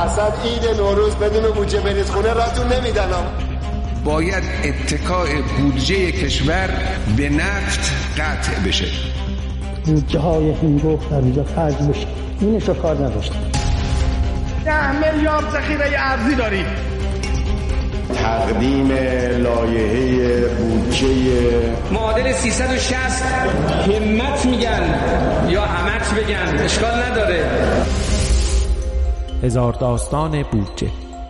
اصلا عید نوروز بدون بودجه برید خونه راتون نمیدنم. باید اتکاء بودجه کشور به نفت قطع بشه. بودجه های هنگفت در اینجا خرج بشه، اینش رو کار نداشت. 10 میلیارد ذخیره ارزی داریم. تقدیم لایحه بودجه معادل 360 همت میگن یا همت بگن اشکال نداره. هزار داستان بودجه.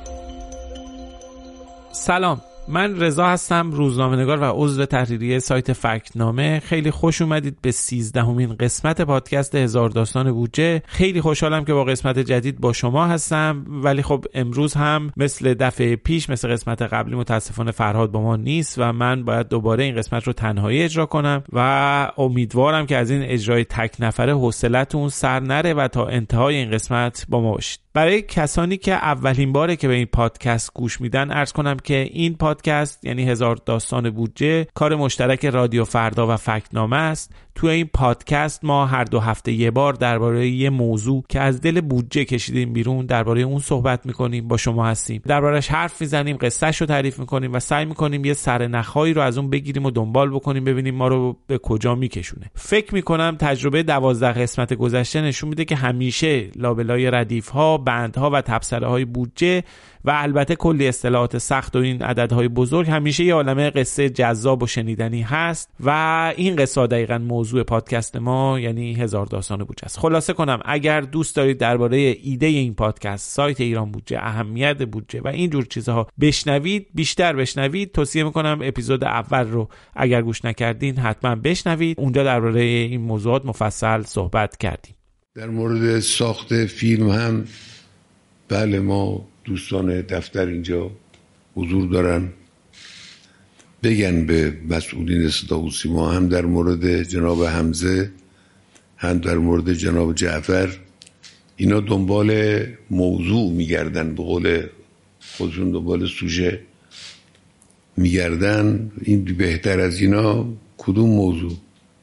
سلام، من رضا هستم، روزنامه‌نگار و عضو تحریریه سایت فکتنامه. خیلی خوش اومدید به 13مین قسمت پادکست هزار داستان بودجه. خیلی خوشحالم که با قسمت جدید با شما هستم، ولی خب امروز هم مثل دفعه پیش، مثل قسمت قبلی، متاسفانه فرهاد با ما نیست و من باید دوباره این قسمت رو تنهایی اجرا کنم و امیدوارم که از این اجرای تک نفره حوصله‌تون سر نره و تا انتهای این قسمت با ما باشید. برای کسانی که اولین باره که به این پادکست گوش میدن عرض کنم که این پادکست یعنی هزار داستان بودجه کار مشترک رادیو فردا و فکتنامه است. توی این پادکست ما هر 2 هفته یه بار درباره یه موضوع که از دل بودجه کشیدیم بیرون درباره اون صحبت میکنیم، با شما هستیم، دربارش حرف میزنیم، قصه‌ش رو تعریف میکنیم و سعی میکنیم یه سرنخایی رو از اون بگیریم و دنبال بکنیم، ببینیم ما رو به کجا میکشونه. فکر میکنم تجربه 12 قسمت گذشته نشون میده که همیشه لابلای ردیف‌ها، بندها و تبصره‌های بودجه و البته کلی اصطلاحات سخت و این عددهای بزرگ همیشه یه عالمه قصه جذاب و شنیدنی هست و این قصه دقیقاً موضوع پادکست ما یعنی هزار داستان بودجه است. خلاصه کنم، اگر دوست دارید درباره ایده این پادکست، سایت ایران بودجه، اهمیت بودجه و این جور چیزها بشنوید، بیشتر بشنوید، توصیه میکنم اپیزود اول رو اگر گوش نکردین حتما بشنوید. اونجا درباره این موضوعات مفصل صحبت کردیم. در مورد ساخت فیلم هم بله، ما دوستان دفتر اینجا حضور دارن، بگن به مسئولین صدا و سیما، هم در مورد جناب حمزه هم در مورد جناب جعفر، اینا دنبال موضوع میگردن، به قول خودشون دنبال سوژه میگردن. این بهتر از اینا کدوم موضوع؟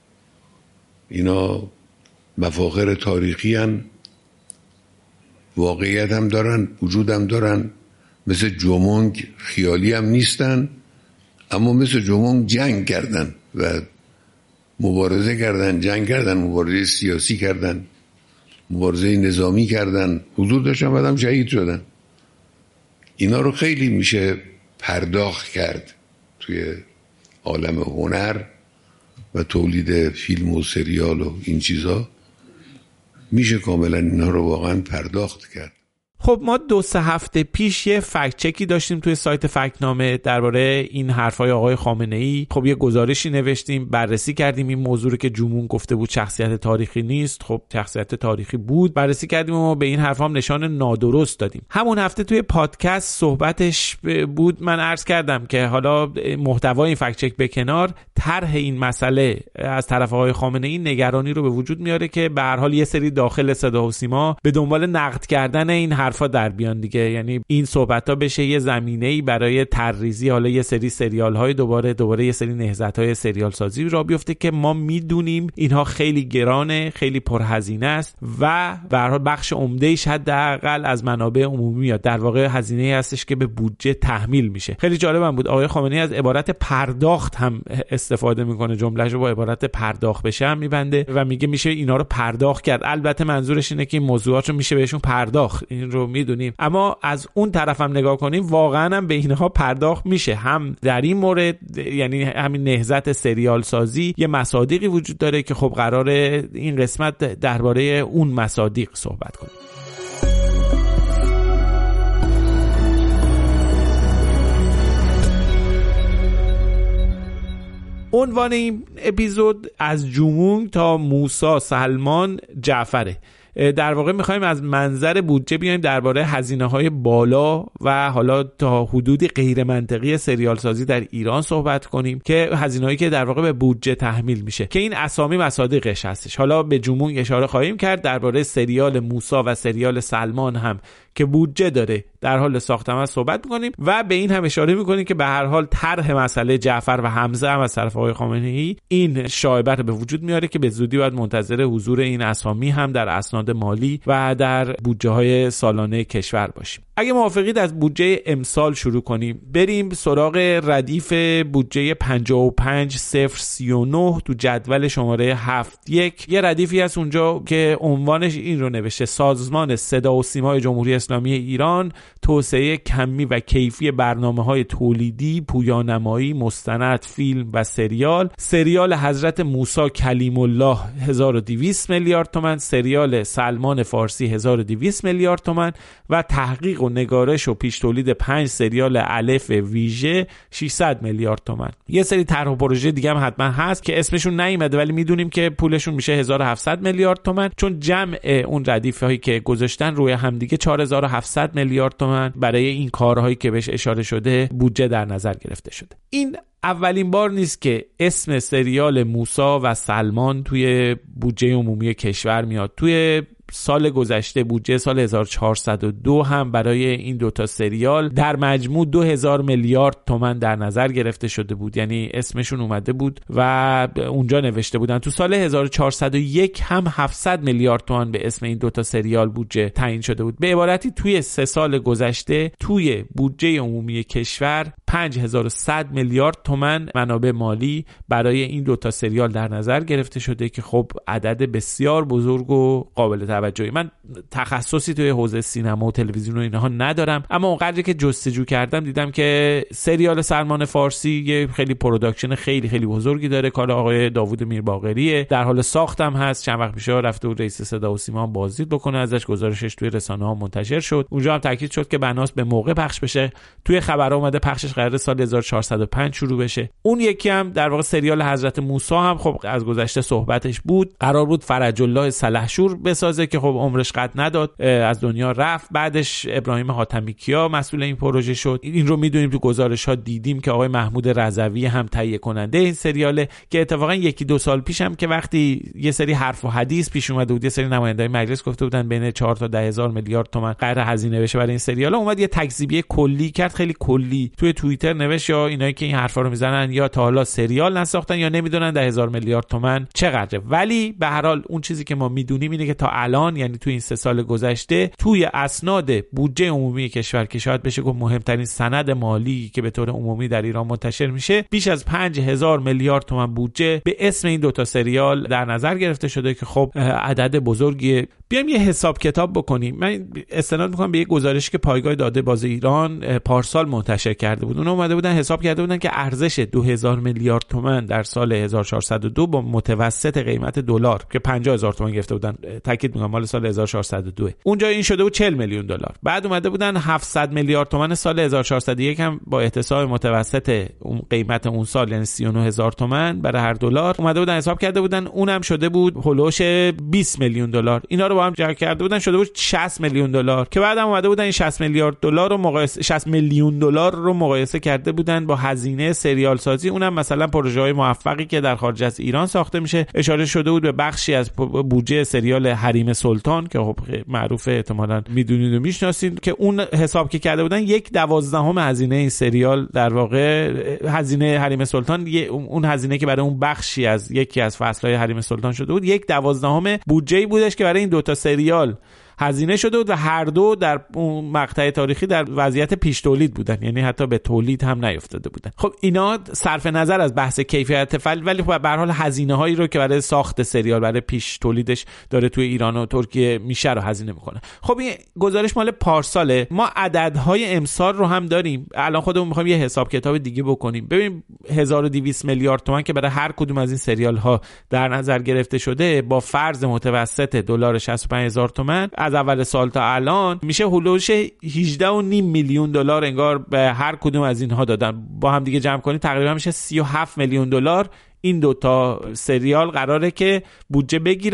اینا مفاخر تاریخی هن، واقعیت هم دارن، وجود هم دارن، مثل جومونگ خیالی هم نیستن، اما مثل جومونگ جنگ کردن و مبارزه کردن، جنگ کردن، مبارزه سیاسی کردن، مبارزه نظامی کردن، حضور داشتن، بعدم شهید شدن. اینا رو خیلی میشه پرداخت کرد توی عالم هنر و تولید فیلم و سریال و این چیزا، میشه کاملا اینا رو واقعا پرداخت کرد. خب ما 2-3 هفته پیش یه فکت چکی داشتیم توی سایت فکتنامه درباره این حرفای آقای خامنه‌ای. خب یه گزارشی نوشتیم، بررسی کردیم این موضوع رو که جمهور گفته بود شخصیت تاریخی نیست. خب شخصیت تاریخی بود، بررسی کردیم و به این حرفام نشان نادرست دادیم. همون هفته توی پادکست صحبتش بود، من عرض کردم که حالا محتوای این فکت چک به کنار، طرح این مسئله از طرف آقای خامنه‌ای نگرانی رو به وجود میاره که به هر حال یه سری داخل صدا و سیما به دنبال نقد کردن این حرفا در بیان دیگه، یعنی این صحبت‌ها بشه یه زمینه‌ای برای طرحریزی حالا یه سری سریال‌های دوباره یه سری نهضت‌های سریال سازی را بیفته که ما میدونیم اینها خیلی گرانه، خیلی پرهزینه است و به هر حال بخش عمده‌ایش حداقل از منابع عمومی میاد، در واقع هزینه‌ای هستش که به بودجه تحمیل میشه. خیلی جالبم بود آقای خامنه‌ای از عبارت پرداخت هم استفاده میکنه، جمله‌شو با عبارت پرداخت بشه هم میبنده و میگه میشه اینا رو پرداخت کرد. البته منظورش اینه که این موضوعات رو میشه بهشون پرداخت، این رو میدونیم، اما از اون طرف هم نگاه کنیم واقعا هم به اینها پرداخت میشه. هم در این مورد، یعنی همین نهضت سریال سازی، یه مصادیقی وجود داره که خب قراره این قسمت درباره اون مصادیق صحبت کنیم. عنوان این اپیزود از جومونگ تا موسی، سلمان، جعفره. در واقع میخوایم از منظر بودجه بیایم درباره هزینه‌های بالا و حالا تا حدودی غیر منطقی سریال سازی در ایران صحبت کنیم که هزینه‌هایی که در واقع به بودجه تحمیل میشه که این اسامی مصادیقش هستش. حالا به جومونگ اشاره خواهیم کرد، درباره سریال موسی و سریال سلمان هم که بودجه داره در حال ساختن از صحبت می‌کنیم و به این هم اشاره می‌کنیم که به هر حال طرح مسئله جعفر و حمزه هم از طرف آقای خامنه‌ای این شایبه رو به وجود میاره که به زودی باید منتظر حضور این اسامی هم در اسناد مالی و در بودجه‌های سالانه کشور باشیم. اگه موافقید از بودجه امسال شروع کنیم، بریم سراغ ردیف بودجه 55039 تو جدول شماره 71. یه ردیفی هست اونجا که عنوانش این رو نوشته: سازمان صدا و سیمای جمهوری اسلامی ایران، توسعه کمی و کیفی برنامه‌های تولیدی، پویانمایی، مستند، فیلم و سریال حضرت موسی کلیم الله 1200 میلیارد تومان، سریال سلمان فارسی 1200 میلیارد تومان و تحقیق و نگارش و پیش تولید 5 سریال الف ویژه 600 میلیارد تومان. یه سری طرح و پروژه دیگه هم حتما هست که اسمشون نیومده ولی میدونیم که پولشون میشه 1700 میلیارد تومان، چون جمع اون ردیف‌هایی که گذاشتن روی همدیگه 4700 میلیارد تومان برای این کارهایی که بهش اشاره شده بودجه در نظر گرفته شده. این اولین بار نیست که اسم سریال موسی و سلمان توی بودجه عمومی کشور میاد. توی سال گذشته بودجه سال 1402 هم برای این دوتا سریال در مجموع 2000 میلیارد تومان در نظر گرفته شده بود، یعنی اسمشون اومده بود و اونجا نوشته بودن. تو سال 1401 هم 700 میلیارد تومان به اسم این دوتا سریال بودجه تعیین شده بود. به عبارتی توی 3 سال گذشته توی بودجه عمومی کشور 5100 میلیارد تومان منابع مالی برای این دوتا سریال در نظر گرفته شده که خب عدد بسیار بزرگ و قابل توجهی. من تخصصی توی حوزه سینما و تلویزیون و اینها ندارم، اما اونقدری که جستجو کردم دیدم که سریال سلمان فارسی یه خیلی پروداکشن خیلی خیلی بزرگی داره، کار آقای داوود میرباقریه، در حال ساختم هست. چند وقت پیش رفته بود رئیس صدا و سیما بازدید بکنه ازش، گزارشش توی رسانه‌ها منتشر شد. اونجا هم تاکید شد که بناس به موقع پخش بشه. توی خبرها اومده پخشش قرار سال 1405 شروع بشه. اون یکی هم در واقع سریال حضرت موسی هم خب از گذشته صحبتش بود، قرار بود فرج الله سلحشور بسازه که خب عمرش قد نداد، از دنیا رفت. بعدش ابراهیم حاتمی کیا مسئول این پروژه شد. این رو میدونیم، تو گزارش ها دیدیم که آقای محمود رضوی هم تهیه کننده این سریاله که اتفاقا 1-2 سال پیش هم که وقتی یه سری حرف و حدیث پیش اومده بود، یه سری نمایندای مجلس گفته بودن بین 4 تا 10000 میلیارد تومان قرار هزینه بشه برای این سریالا، اومد یه تکذیبی کلی کرد، خیلی کلی توی توییتر نوشت یا اینایی که این حرفا رو میزنن یا تا حالا سریال نساختن یا نمیدونن 10000 میلیارد تومان چقدره. ولی به هر حال اون چیزی که ما میدونیم اینه که تا الان، یعنی توی این 3 سال گذشته، توی اسناد بودجه عمومی کشور که شاید بشه گفت مهمترین سند مالی که به طور عمومی در ایران منتشر میشه، بیش از 5000 میلیارد تومان بودجه به اسم این دوتا سریال در نظر گرفته شده که خب عدد بزرگیه. بیایم یه حساب کتاب بکنیم. من استناد میکنم به یه گزارشی که پایگاه داده باز ایران پارسال منتشر کرده بود. اونها اومده بودن حساب کرده بودن که ارزش 2000 میلیارد تومان در سال 1402 با متوسط قیمت دلار که 50000 تومان گرفته بودن، تاکید میکنم مال سال 1402، اونجا این شده بود 40 میلیون دلار. بعد اومده بودن 700 میلیارد تومان سال 1401 هم با احتساب متوسط اون قیمت اون سال، یعنی 39000 تومان برای هر دلار اومده بودن حساب کرده بودن، اونم شده بود هولوش 20 میلیون دلار. اینا رو با هم جمع کرده بودن شده بود 60 میلیون دلار که بعدم اومده بودن این 60 میلیارد دلار رو مقایسه 60 میلیون دلار رو مقایسه کرده بودن با هزینه سریال سازی، اونم مثلا پروژه‌های موفقی که در خارج از ایران ساخته میشه. اشاره شده بود به بخشی از بودجه سریال حریم سلطان که خب معروفه، احتمالاً میدونید و میشناسید، که اون حساب که کرده بودن 1/12 هزینه این سریال، در واقع هزینه حریم سلطان، اون هزینه که برای اون بخشی از یکی از فصل‌های حریم سلطان شده بود، 1/12 بودجه‌ای بودش که برای این دوتا سریال هزینه شده بود و هر دو در اون مقطع تاریخی در وضعیت پیش تولید بودن، یعنی حتی به تولید هم نیفتاده بودن. خب اینا صرف نظر از بحث کیفیت فیلم، ولی خب به هر حال هزینه هایی رو که برای ساخت سریال برای پیش تولیدش داره توی ایران و ترکیه میشه رو هزینه میکنه. خب این گزارش مال پارساله، ما عددهای امسال رو هم داریم. الان خودمون میخوایم یه حساب کتاب دیگه بکنیم، ببین 1200 میلیارد تومان که برای هر کدوم از این سریال ها در نظر گرفته شده با فرض متوسط دلار 65000 تومان از اول سال تا الان میشه هولوش 18.5 میلیون دلار انگار به هر کدوم از اینها دادن. با هم دیگه جمع کنید تقریبا میشه 37 میلیون دلار این دوتا سریال قراره که بودجه بگیرن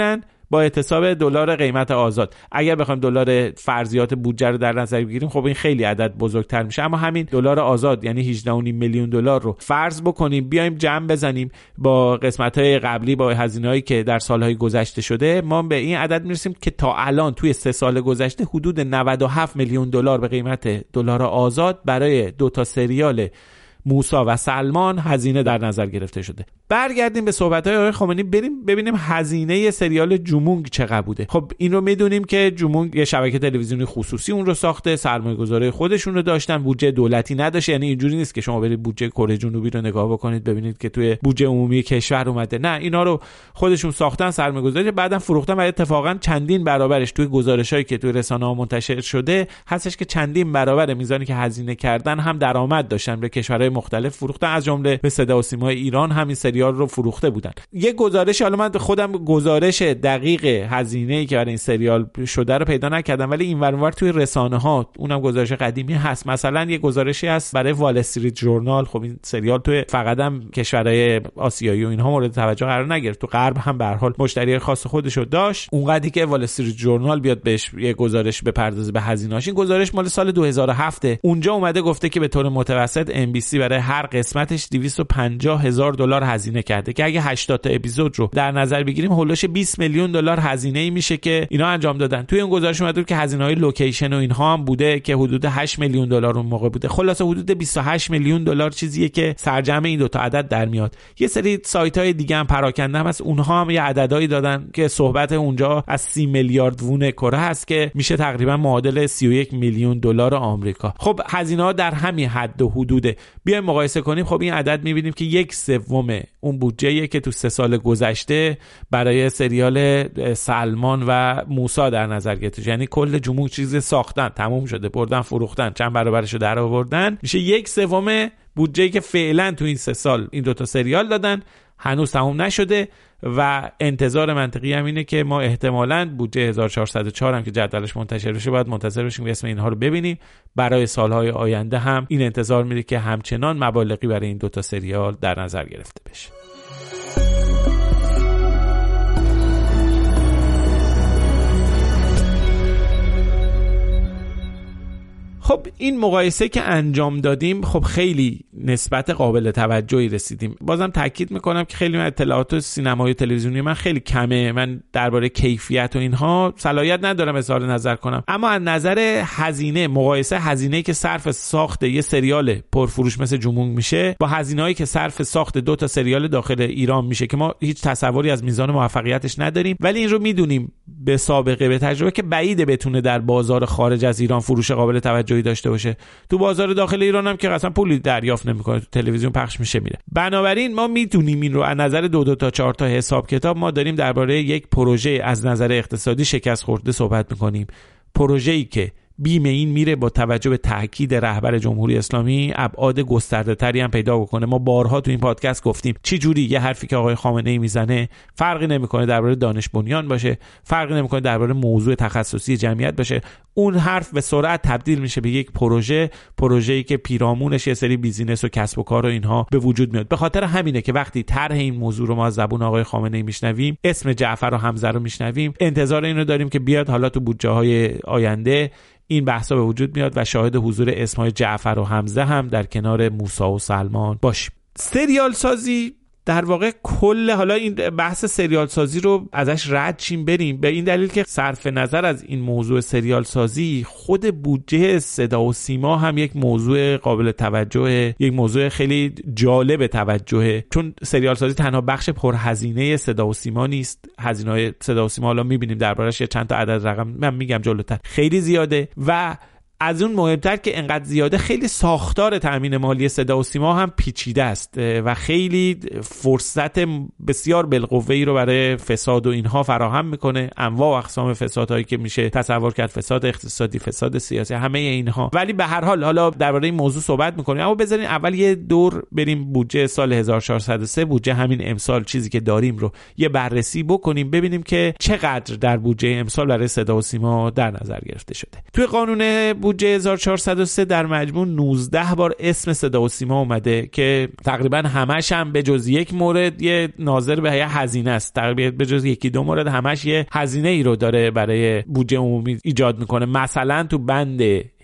با احتساب دلار قیمت آزاد. اگر بخوایم دلار فرضیات بودجه رو در نظر بگیریم خب این خیلی عدد بزرگتر میشه، اما همین دلار آزاد یعنی 18.5 میلیون دلار رو فرض بکنیم، بیایم جمع بزنیم با قسمت‌های قبلی، با هزینه‌هایی که در سال‌های گذشته شده، ما به این عدد میرسیم که تا الان توی 3 سال گذشته حدود 97 میلیون دلار به قیمت دلار آزاد برای 2 تا سریال موسی و سلمان هزینه در نظر گرفته شده. برگردیم به صحبت‌های آقای خامنه‌ای، بریم ببینیم هزینه سریال جومونگ چقدر بوده. خب این رو میدونیم که جومونگ یه شبکه تلویزیونی خصوصی اون رو ساخته، سرمایه‌گذاری خودشون رو داشتن، بودجه دولتی نداشت. یعنی اینجوری نیست که شما برید بودجه کره جنوبی رو نگاه بکنید ببینید که توی بودجه عمومی کشور اومده. نه، اینا رو خودشون ساختن، سرمایه‌گذاری بعدن فروختن و اتفاقا چندین برابرش توی گزارش‌هایی که توی رسانه‌ها منتشر شده هستش که چندین برابر میزانی که هزینه کردن هم درآمد داشتن، به کشورهای مختلف فروختن، از جمله به صدا و سیمای ایران همین سریال رو فروخته بودن. یه گزارش، حالا من خودم گزارش دقیق هزینه‌ای که برای این سریال شده رو پیدا نکردم، ولی این ورانور توی رسانه‌ها اونم گزارش قدیمی هست. مثلا یه گزارشی هست برای وال استریت ژورنال. خب این سریال توی فقط هم کشورهای آسیایی و اینها مورد توجه قرار نگرفت، تو غرب هم به هر حال مشتری خاص خودش رو داشت، اونقدری که وال استریت ژورنال بیاد بهش یه گزارش بپردازه به هزینه‌اش. این گزارش مال سال 2007. اونجا اومده گفته که به طور متوسط MBC برای هر قسمتش $250,000 هزینه کرده که اگه 80 تا اپیزود رو در نظر بگیریم هولوش $20 میلیون هزینه‌ای میشه که اینا انجام دادن. توی اون گزارش اومده که هزینه‌های لوکیشن و اینها هم بوده که حدود $8 میلیون اون موقع بوده. خلاصه حدود $28 میلیون چیزیه که سرجم این دو تا عدد در میاد. یه سری سایت‌های دیگه هم پراکنده هم هست، اونها هم یه عددهایی دادن که صحبت اونجا از 30 میلیارد وون کره هست که میشه تقریبا معادل $31 میلیون آمریکا. خب هزینه‌ها در همین حد و حدوده. بیایم مقایسه کنیم. خب این عدد می‌بینیم که 1/3 اون بودجه‌ای که تو 3 سال گذشته برای سریال سلمان و موسی در نظر گرفته، یعنی کل جمهور چیز ساختن، تموم شده، بردن فروختن، چند برابرشو در آوردن، میشه 1/3 بودجه‌ای که فعلا تو این 3 سال این 2 تا سریال دادن، هنوز تموم نشده و انتظار منطقی هم اینه که ما احتمالاً بودجه 1404 هم که جدولش منتشر بشه باید منتظر باشیم اسم اینها رو ببینیم. برای سالهای آینده هم این انتظار میره که همچنان مبالغی برای این 2 تا سریال در نظر گرفته بشه. خب این مقایسه که انجام دادیم خب خیلی نسبت قابل توجهی رسیدیم. بازم تاکید میکنم که خیلی من اطلاعات سینمایی و تلویزیونی من خیلی کمه، من درباره کیفیت و اینها صلاحیت ندارم اظهار نظر کنم، اما از نظر هزینه، مقایسه هزینه‌ای که صرف ساخت یه سریال پرفروش مثل جومونگ میشه با هزینه‌ای که صرف ساخت 2 تا سریال داخل ایران میشه که ما هیچ تصوری از میزان موفقیتش نداریم، ولی این رو میدونیم به سابقه، به تجربه که بعیده بتونه در بازار خارج از ایران فروش قابل توجهی داشته باشه. تو بازار داخل ایران هم که اصلا پولی دریافت نمیکنه، تو تلویزیون پخش میشه میره. بنابراین ما میتونیم این رو از نظر 2 تا 4 تا حساب کتاب ما داریم درباره یک پروژه از نظر اقتصادی شکست خورده صحبت میکنیم، پروژه‌ای که بیم این میره با توجه به تاکید رهبر جمهوری اسلامی ابعاد گسترده تری هم پیدا بکنه. ما بارها تو این پادکست گفتیم چه جوری یه حرفی که آقای خامنه‌ای میزنه فرقی نمیکنه درباره دانش بنیان باشه، فرقی نمیکنه درباره موضوع تخصصی جمعیت باشه، اون حرف به سرعت تبدیل میشه به یک پروژه‌ای که پیرامونش یه سری بیزینس و کسب و کار و اینها به وجود میاد. به خاطر همینه که وقتی طرح این موضوع رو ما از زبون آقای خامنه‌ای میشنویم، اسم جعفر و حمزه رو میشنویم، انتظار اینو داریم که بیاد حالا تو بودجه‌های آینده این بحثا به وجود میاد و شاهد حضور اسمای جعفر و حمزه هم در کنار موسی و سلمان باشیم. سریال سازی در واقع کل، حالا این بحث سریال سازی رو ازش رد شیم بریم به این دلیل که صرف نظر از این موضوع سریال سازی، خود بودجه صدا و سیما هم یک موضوع قابل توجهه، یک موضوع خیلی جالب توجهه، چون سریال سازی تنها بخش پرهزینه صدا و سیما نیست. هزینه‌های صدا و سیما حالا می‌بینیم دربارش چند تا عدد رقم من میگم جلوتر، خیلی زیاده و از اون مهمتر که انقدر زیاده خیلی ساختار تامین مالی صدا و سیما هم پیچیده است و خیلی فرصت بسیار بالقوه‌ای رو برای فساد و اینها فراهم میکنه، انواع و اقسام فسادهایی که میشه تصور کرد، فساد اقتصادی، فساد سیاسی، همه اینها. ولی به هر حال حالا درباره این موضوع صحبت میکنیم، اما بذارین اول یه دور بریم بودجه سال 1403، بودجه همین امسال چیزی که داریم رو یه بررسی بکنیم، ببینیم که چقدر در بودجه امسال برای صدا و سیما در نظر گرفته شده. توی قانون بودجه 1403 در مجموع 19 بار اسم صدا و سیما اومده که تقریبا همش هم به جز یک مورد یه ناظر به هیئت هزینه است، تقریبا به جز یکی دو مورد همش یه هزینه ای رو داره برای بودجه عمومی ایجاد میکنه. مثلا تو بند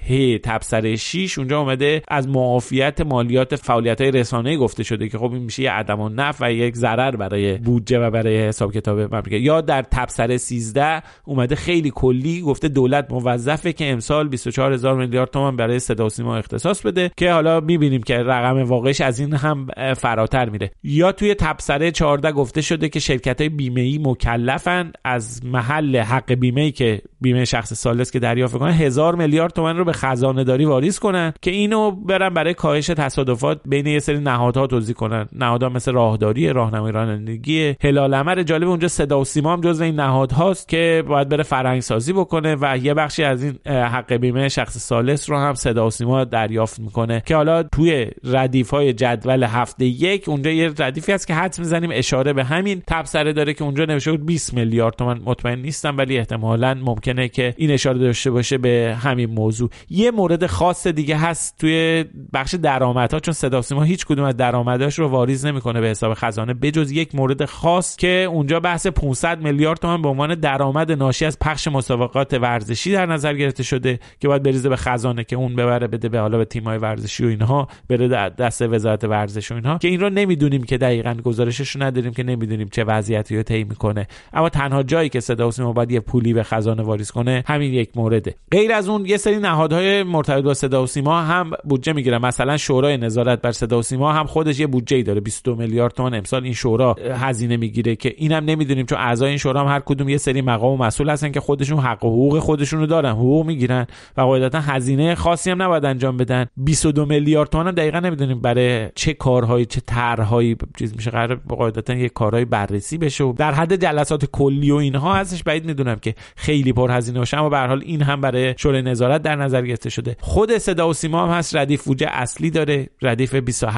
تبصره 6 اونجا اومده از معافیت مالیات فعالیت‌های رسانه‌ای گفته شده که خب این میشه یه عدم النفع و یک ضرر برای بودجه و برای حساب کتاب مملکت. یا در تبصره 13 اومده خیلی کلی گفته دولت موظفه که امسال 24,000 میلیارد تومان برای صدا و سیما اختصاص بده که حالا می‌بینیم که رقم واقعیش از این هم فراتر میره. یا توی تبصره 14 گفته شده که شرکت‌های بیمه‌ای مکلفن از محل حق بیمه‌ای که بیمه شخص ثالث که دریافت کنن 1000 میلیارد تومان رو به خزانه داری واریز کنن که اینو برن برای کاهش تصادفات بین یه سری نهادها توزیع کنن. نهادها مثل راهداری، راهنمایی رانندگی، هلال احمر. جالب اونجا صدا و سیما هم جزو این نهادهاست که باید بره فرهنگ سازی بکنه و یه بخشی از این حق بیمه شخص ثالث رو هم صدا و سیما دریافت میکنه که حالا توی ردیف‌های جدول هفته یک اونجا یه ردیفی هست که حدس میزنیم اشاره به همین تبصره داره که اونجا نوشته بود 20 میلیارد تومان. مطمئن نیستم ولی احتمالاً ممکنه که این اشاره داشته باشه به همین موضوع. یه مورد خاص دیگه هست توی بخش درآمدها، چون صدا و سیما هیچ کدوم از درآمداش رو واریز نمیکنه به حساب خزانه بجز یک مورد خاص که اونجا بحث 500 میلیارد تومان به عنوان درآمد ناشی از پخش مسابقات ورزشی در نظر گرفته شده که باید بریزه به خزانه که اون ببره بده به حالا به تیم‌های ورزشی و اینها، بره دست وزارت ورزش و اینها که این رو نمیدونیم که دقیقاً گزارشش رو نداریم که نمیدونیم چه وضعیتی رو طی میکنه. اما تنها جایی که صدا و سیما باید یه پولی به خزانه واریز کنه همین یک مورده. غیر از اون یه سری نهادهای مرتبط با صدا و سیما هم بودجه میگیره. مثلا شورای نظارت بر صدا و سیما هم خودش یه بودجه‌ای داره 22 میلیارد تومان امسال این شورا هزینه میگیره که اینم نمیدونیم چون اعضای این شورا هم هر کدوم یه سری مقام و مسئول هستن که خودشون حق و حقوق خودشون رو دارن، حقوق میگیرن و قاعدتا هزینه خاصی هم نباید انجام بدن. 22 میلیارد تومان دقیقاً نمیدونیم برای چه کارهایی چه طرحهایی چیز میشه، قرار قاعدتا یه کارهای بررسی بشه در حد جلسات کلی و اینها هستش. بعید میدونم که خیلی پرهزینه باشه، اما به هر حال این هم برای شورای نظارت در نظر گرفته شده. خود صدا و سیما هم هست، ردیف بودجه اصلی داره، ردیف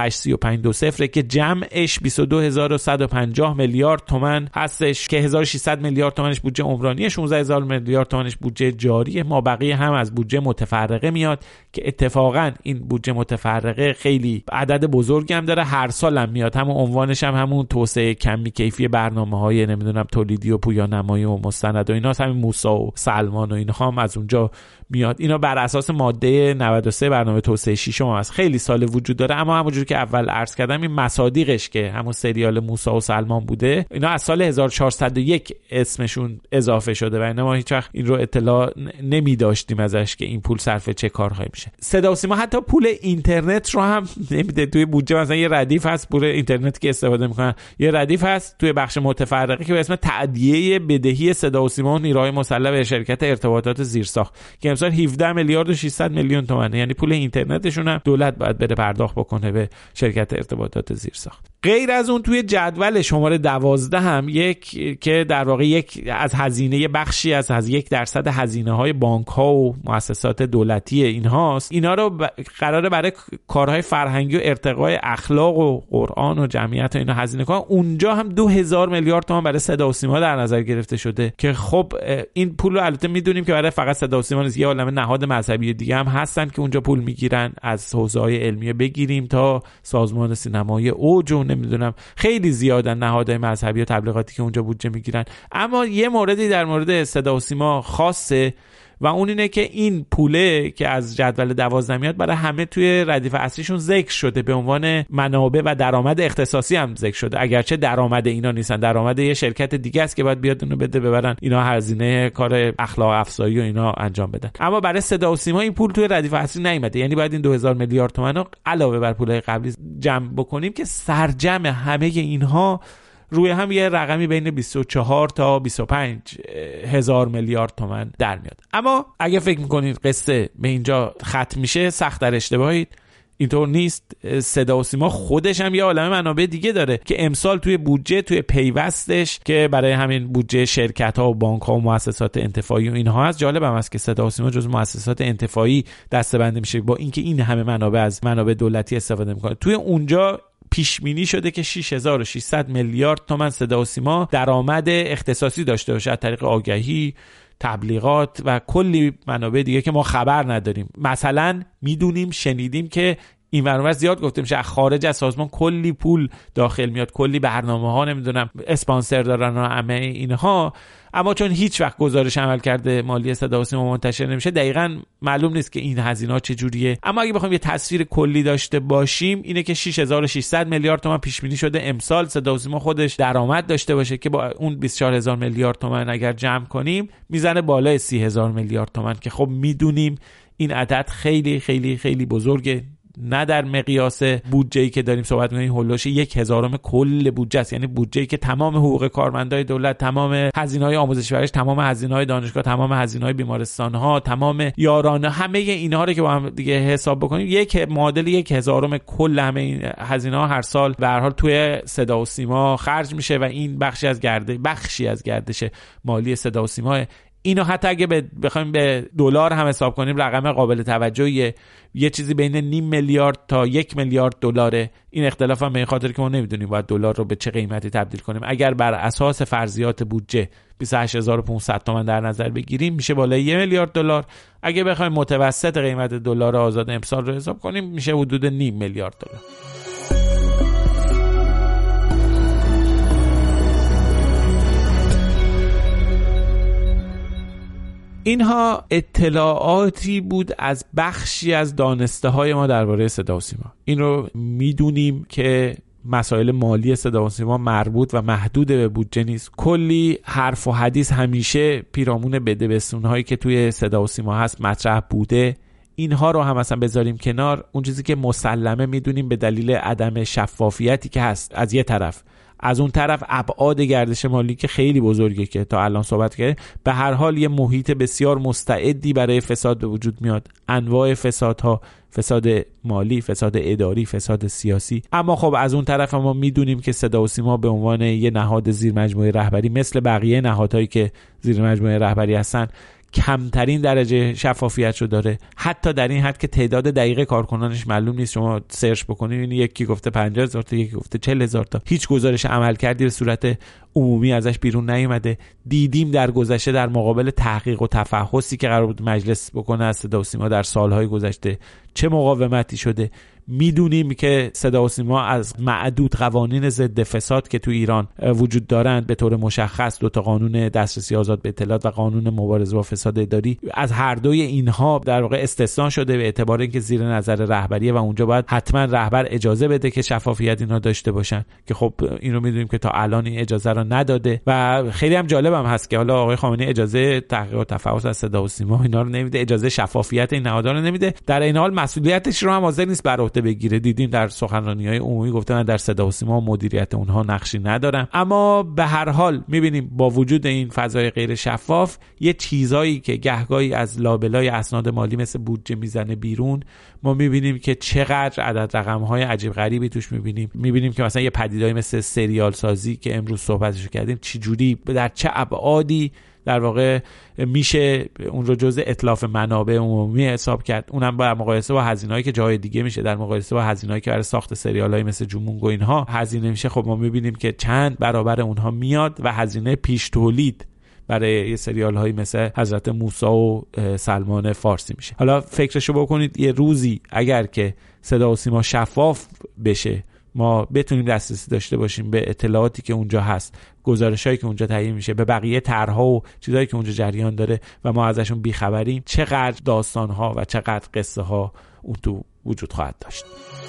283520 که جمعش 22150 میلیارد تومان هستش که 1600 میلیارد تومانش بودجه عمرانی، 16000 میلیارد تومانش بودجه جاری، ما بقیه هم از بودجه متفرقه میاد که اتفاقا این بودجه متفرقه خیلی عدد بزرگی هم داره، هر سال هم میاد. همون عنوانش هم همون توسعه کمی کیفی برنامه‌های نمیدونم تولیدی و پویانمایی و مستند و اینا، همین موسی و سلمان و اینها هم از اونجا میاد. اینا بر اساس ماده 93 برنامه توسعه ششم است. خیلی سال وجود داره، اما همونجوری که اول عرض کردم این مصادیقش که همون سریال موسی و سلمان بوده اینا از سال 1401 اسمشون اضافه شده و اینا ما هیچ وقت این رو اطلاع نمی داشتیم ازش که این پول صرف چه کارهایی میشه. صدا و سیما حتی پول اینترنت رو هم نمیده توی بودجه. مثلا یه ردیف هست پول اینترنت که استفاده میکنن، یه ردیف هست توی بخش متفرقه که به اسم تأدیه بدهی صدا و سیما و نیروهای مسلح به شرکت ارتباطات زیرساخت که امسال 17 میلیارد و 600 میلیون تومانه، یعنی پول اینترنتشون هم دولت باید بره پرداخت بکنه به شرکت ارتباطات زیرساخت. غیر از اون توی جدول شماره 12 هم یک که در واقع یک از هزینه بخشی از 1% هزینه‌های بانک‌ها و مؤسسات دولتی اینهاست، اینا رو قراره برای کارهای فرهنگی و ارتقای اخلاق و قرآن و جمعیت و اینا هزینه کنن. اونجا هم 2000 میلیارد تومان برای صدا و سیما در نظر گرفته شده که خب این پول رو البته میدونیم که برای فقط صدا و سیما نیست، یه عالمه نهاد مذهبی دیگه هم هستن که اونجا پول میگیرن، از حوزه‌های علمیه بگیریم تا سازمان سینمایی اوج و نمیدونم خیلی زیادن نهادهای مذهبی و تبلیغاتی که اونجا بودجه میگیرن. اما یه موردی در مورد صدا و سیما خاصه و اون اینه که این پوله که از جدول 12 میاد برای همه توی ردیف اصلیشون ذکر شده، به عنوان منابع و درآمد اختصاصی هم ذکر شده، اگرچه درآمد اینا نیستن، درآمد یه شرکت دیگه است که باید بیاد اونو بده ببرن اینا هزینه کار اخلاق افزایی و اینا انجام بدن. اما برای صدا و سیما این پول توی ردیف اصلی نیومده، یعنی باید این 2000 میلیارد تومان رو علاوه بر پولای قبلی جمع بکنیم که سرجم همه اینها روی هم یه رقمی بین 24 تا 25 هزار میلیارد تومان در میاد. اما اگه فکر میکنید قصه به اینجا ختم میشه، سخت در اشتباهید. اینطور نیست. صدا و سیما خودش هم یه عالمه منابع دیگه داره که امسال توی بودجه توی پیوستش که برای همین بودجه شرکت ها و بانک ها و مؤسسات انتفاعی و اینها هست. جالب هم است که صدا و سیما جزو مؤسسات انتفاعی دسته‌بندی میشه با اینکه این همه منابع از منابع دولتی استفاده میکنه. توی اونجا پیش بینی شده که 6600 میلیارد تومان صدا و سیما درآمد اختصاصی داشته باشه از طریق آگهی، تبلیغات و کلی منابع دیگه که ما خبر نداریم. مثلا میدونیم، شنیدیم که این برنامه زیاد گفته میشه از خارج از سازمان کلی پول داخل میاد، کلی برنامه‌ها نمیدونم اسپانسر دارن و همه اینها، اما چون هیچ وقت گزارش عملکرد مالی صدا و سیما منتشر نمیشه دقیقاً معلوم نیست که این هزینه‌ها چجوریه. اما اگه بخوایم یه تصویر کلی داشته باشیم اینه که 6600 میلیارد تومان پیش بینی شده امسال صدا و سیما خودش درآمد داشته باشه که با اون 24000 میلیارد تومان اگر جمع کنیم میزنه بالای 30000 میلیارد تومان که خب میدونیم این عدد خیلی خیلی خیلی بزرگه، نه در مقیاس بودجه‌ای که داریم صحبت می‌کنیم هولوش 1/1000 کل بودجه است، یعنی بودجه‌ای که تمام حقوق کارمندای دولت، تمام هزینه‌های آموزش و پرورش، تمام هزینه‌های دانشگاه، تمام هزینه‌های بیمارستان‌ها، تمام یارانه، همه اینها رو که با هم دیگه حساب بکنیم یک معادل 1/1000 کل همه این هزینه‌ها هر سال به هر حال توی صدا و سیما خرج میشه و این بخشی از گردش مالی صدا و سیما. اینو حتی اگه بخوایم به دلار هم حساب کنیم رقم قابل توجهیه، یه چیزی بین 0.5 میلیارد تا 1 میلیارد دلاره. این اختلاف هم به این خاطر که ما نمیدونیم باید دلار رو به چه قیمتی تبدیل کنیم. اگر بر اساس فرضیات بودجه 28500 تومان در نظر بگیریم میشه بالای 1 میلیارد دلار. اگه بخوایم متوسط قیمت دلار آزاد امسال رو حساب کنیم میشه حدود 0.5 میلیارد دلار. اینها اطلاعاتی بود از بخشی از دانسته های ما درباره صدا و سیما. این رو میدونیم که مسائل مالی صدا و سیما مربوط و محدود به بودجه نیست. کلی حرف و حدیث همیشه پیرامون بدبستون هایی که توی صدا و سیما هست مطرح بوده. اینها رو هم مثلا بذاریم کنار. اون چیزی که مسلمه میدونیم به دلیل عدم شفافیتی که هست از یه طرف، از اون طرف ابعاد گردش مالی که خیلی بزرگه که تا الان صحبت کردیم، به هر حال یه محیط بسیار مستعدی برای فساد به وجود میاد. انواع فسادها، فساد مالی، فساد اداری، فساد سیاسی. اما خب از اون طرف ما میدونیم که صدا و سیما به عنوان یه نهاد زیر مجموعه رهبری مثل بقیه نهادهایی که زیر مجموعه رهبری هستن کمترین درجه شفافیت رو داره، حتی در این حد که تعداد دقیق کارکنانش معلوم نیست. شما سرچ بکنید یکی گفته 50000 تا، یکی گفته 40000 تا. هیچ گزارش عملکردی به صورت عمومی ازش بیرون نیومده. دیدیم در گذشته در مقابل تحقیق و تفحصی که قرار بود مجلس بکنه از صدا و سیما در سالهای گذشته چه مقاومتی شده. میدونیم که صدا و سیما از معدود قوانین ضد فساد که تو ایران وجود دارند، به طور مشخص 2 تا قانون دسترسی آزاد به اطلاعات و قانون مبارزه با فساد اداری، از هر دوی اینها در واقع استثناء شده به اعتبار اینکه زیر نظر رهبریه و اونجا باید حتما رهبر اجازه بده که شفافیت اینها داشته باشن، که خب این رو میدونیم که تا الان این اجازه رو نداده. و خیلی هم جالب هم هست که حالا آقای خامنه‌ای اجازه تحقیق و تفحص از صدا و سیما اینا رو نمیده، اجازه شفافیت این نهادها رو نمیده، در این حال مسئولیتش رو هم حاضر نیست بر عهده بگیره. دیدیم در سخنرانی‌های عمومی گفته من در صدا و سیما مدیریت اونها نقشی ندارم. اما به هر حال می‌بینیم با وجود این فضای غیر شفاف یه چیزایی که گهگاهی از لابلای اسناد مالی مثل بودجه میزنه بیرون، ما می‌بینیم که چقدر عدد رقم‌های عجیب غریبی توش می‌بینیم که مثلا یه پدیده‌ای مثل سریال سازی که امروز صحبتش کردیم چجوری در چه ابعادی در واقع میشه اون رو جزء اتلاف منابع عمومی حساب کرد، اونم با مقایسه با هزینه‌ای که جای دیگه میشه، در مقایسه با هزینه‌ای که برای ساخت سریال‌های مثل جومونگ و اینها هزینه میشه. خب ما می‌بینیم که چند برابر اونها میاد و هزینه پیش تولید برای یه سریال‌هایی مثل حضرت موسی و سلمان فارسی میشه. حالا فکرشو بکنید یه روزی اگر که صدا و سیما شفاف بشه، ما بتونیم دسترسی داشته باشیم به اطلاعاتی که اونجا هست، گزارشایی که اونجا تهیه میشه، به بقیه طرح‌ها و چیزایی که اونجا جریان داره و ما ازشون بیخبریم، چقدر داستان‌ها و چقدر قصه‌ها اون تو وجود خواهد داشت.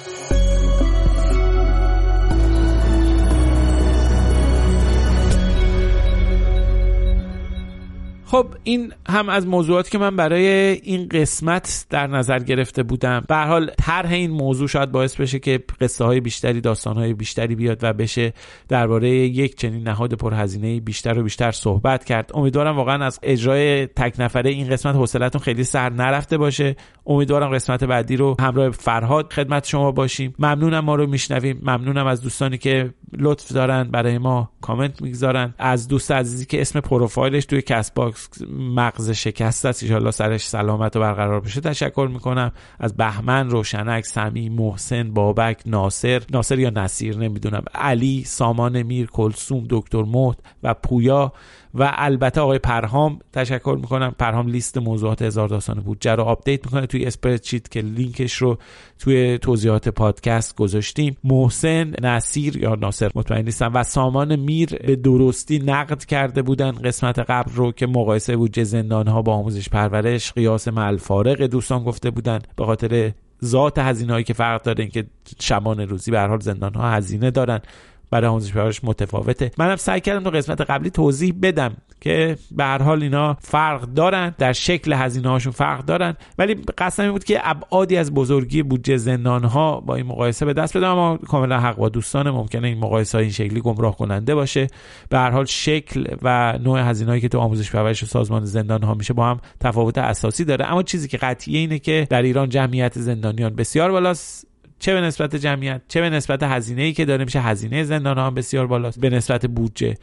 خب این هم از موضوعاتی که من برای این قسمت در نظر گرفته بودم. به هر حال طرح این موضوع شاید باعث بشه که قصه های بیشتری، داستان های بیشتری بیاد و بشه درباره یک چنین نهاد پرهزینه بیشتر و بیشتر صحبت کرد. امیدوارم واقعا از اجرای تک نفره این قسمت حوصله‌تون خیلی سر نرفته باشه. امیدوارم قسمت بعدی رو همراه فرهاد خدمت شما باشیم. ممنونم ما رو میشنویم. ممنونم از دوستانی که لطف دارن برای ما کامنت میگذارن. از دوست عزیزی که اسم پروفایلش توی کست باکس مغز شکسته است، ان شاءالله سرش سلامت و برقرار بشه، تشکر میکنم. از بهمن، روشنک، سمی، محسن، بابک، ناصر یا نصیر نمیدونم، علی، سامان، میر، کلثوم، دکتر مهد و پویا و البته آقای پرهام تشکر میکنم. پرهام لیست موضوعات هزار داستان بودجه رو آپدیت میکنه توی اسپردشیت که لینکش رو توی توضیحات پادکست گذاشتیم. محسن، نصیر یا ناصر مطمئن نیستم و سامان میر به درستی نقد کرده بودن قسمت قبل رو که مقایسه بودجه زندان‌ها با آموزش پرورش قیاس مع الفارق دوستان گفته بودن به خاطر ذات هزینه‌هایی که فرق داره، این که شبانه روزی به هر حال زندان‌ها هزینه دارن، برای آموزش پرورش متفاوته. منم سعی کردم تو قسمت قبلی توضیح بدم که به هر حال اینا فرق دارن، در شکل هزینه‌هاشون فرق دارن، ولی قصدم این بود که ابعادی از بزرگی بودجه زندان‌ها با این مقایسه به دست بدم. اما کاملا حق با دوستان، ممکنه این مقایسه‌های این شکلی گمراه کننده باشه. به هر حال شکل و نوع هزینه‌ای که تو آموزش پرورش و سازمان زندان‌ها میشه با هم تفاوت اساسی داره. اما چیزی که قطعیه اینه که در ایران جمعیت زندانیان بسیار بالاست، چه به نسبت جمعیت چه به نسبت هزینه‌ای که داره میشه. هزینه زندان‌ها هم بسیار بالاست به نسبت بودجه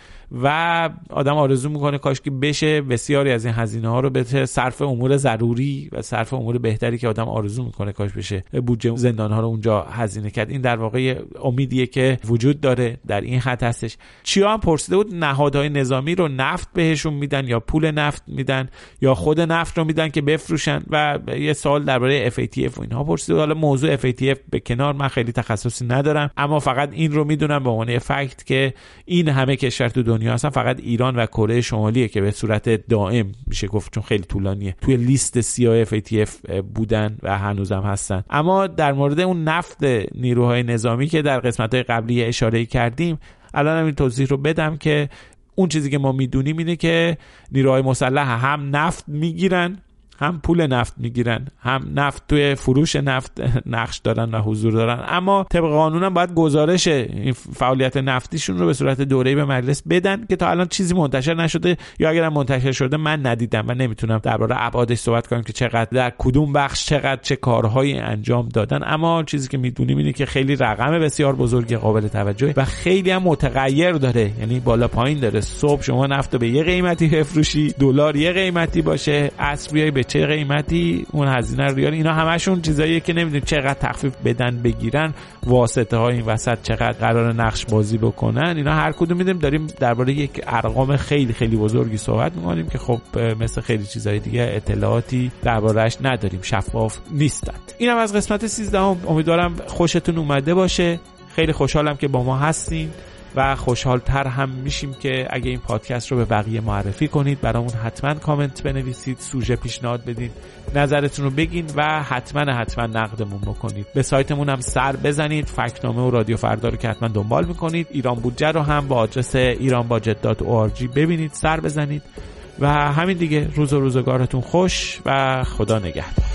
و آدم آرزو میکنه کاش که بشه بسیاری از این هزینه‌ها رو به صرف امور ضروری و صرف امور بهتری که آدم آرزو میکنه کاش بشه بودجه زندان‌ها رو اونجا هزینه کرد. این در واقع امیدیه که وجود داره در این خط هستش. چیا هم پرسیده بود نهادهای نظامی رو نفت بهشون میدن یا پول نفت میدن یا خود نفت رو میدن که بفروشن و یه سوال درباره FATF و اینها پرسیده. حالا موضوع FATF به کنار، من خیلی تخصصی ندارم، اما فقط این رو میدونم به عنوان فکت که این همه کشور تو دنیا هستن، فقط ایران و کره شمالیه که به صورت دائم میشه گفت چون خیلی طولانیه توی لیست سیاه FATF بودن و هنوزم هستن. اما در مورد اون نفت نیروهای نظامی که در قسمت‌های قبلی اشاره کردیم، الان هم این توضیح رو بدم که اون چیزی که ما میدونیم اینه که نیروهای مسلح هم نفت میگیرن، هم پول نفت میگیرن، هم نفت توی فروش نفت نقش دارن و حضور دارن، اما طبق قانون هم باید گزارش این فعالیت نفتیشون رو به صورت دوره‌ای به مجلس بدن که تا الان چیزی منتشر نشده، یا اگر هم منتشر شده من ندیدم و نمیتونم درباره ابعادش صحبت کنم که چقدر در کدوم بخش چقدر چه کارهایی انجام دادن. اما چیزی که میدونیم اینه که خیلی رقم بسیار بزرگی قابل توجهه و خیلی هم متغیر داره، یعنی بالا پایین داره. صبح شما نفت رو به یه قیمتی بفروشی، دلار یه قیمتی باشه، عصر بیای به چه قیمتی، اون هزینه ریال، اینا همشون چیزاییه که نمیدونیم چقدر تخفیف بدن بگیرن، واسطه های این وسط چقدر قرار نقش بازی بکنن، اینا هر کدوم میدونیم. داریم درباره یک ارقام خیلی خیلی بزرگی صحبت میکنیم که خب مثل خیلی چیزای دیگه اطلاعاتی درباره‌اش نداریم، شفاف نیستن. اینم از قسمت 13. امیدوارم خوشتون اومده باشه. خیلی خوشحالم که با ما هستین و خوشحالتر هم میشیم که اگه این پادکست رو به بقیه معرفی کنید، برامون حتما کامنت بنویسید، سوژه پیشنهاد بدین، نظرتون رو بگین و حتما نقدمون بکنید. به سایتمون هم سر بزنید، فکتنامه و رادیو فردا رو که حتما دنبال میکنید. ایران بودجه رو هم با آدرس iranbudget.org ببینید، سر بزنید و همین دیگه. روز و روزگارتون خوش و خدا نگهدار.